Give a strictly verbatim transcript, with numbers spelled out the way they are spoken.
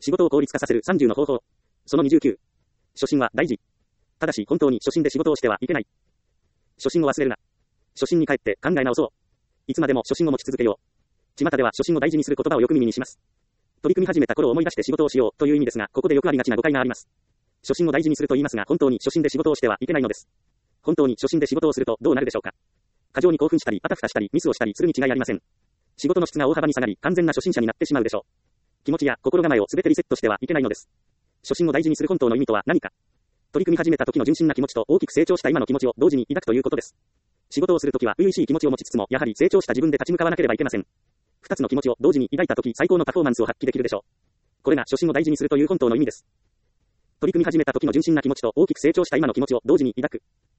仕事を効率化させるさんじゅうの方法。そのにじゅうきゅう。初心は大事。ただし本当に初心で仕事をしてはいけない。初心を忘れるな。初心に帰って考え直そう。いつまでも初心を持ち続けよう。巷では初心を大事にする言葉をよく耳にします。取り組み始めた頃を思い出して仕事をしようという意味ですが、ここでよくありがちな誤解があります。初心を大事にすると言いますが、本当に初心で仕事をしてはいけないのです。本当に初心で仕事をするとどうなるでしょうか。過剰に興奮したり、あたふたしたり、ミスをしたりするに違いありません。仕事の質が大幅に下がり、完全な初心者になってしまうでしょう。気持ちや心構えをすべてリセットしてはいけないのです。初心を大事にする本当の意味とは何か。取り組み始めた時の純真な気持ちと大きく成長した今の気持ちを同時に抱くということです。仕事をするときは初々しい気持ちを持ちつつも、やはり成長した自分で立ち向かわなければいけません。二つの気持ちを同時に抱いたとき、最高のパフォーマンスを発揮できるでしょう。これが初心を大事にするという本当の意味です。取り組み始めた時の純真な気持ちと大きく成長した今の気持ちを同時に抱く。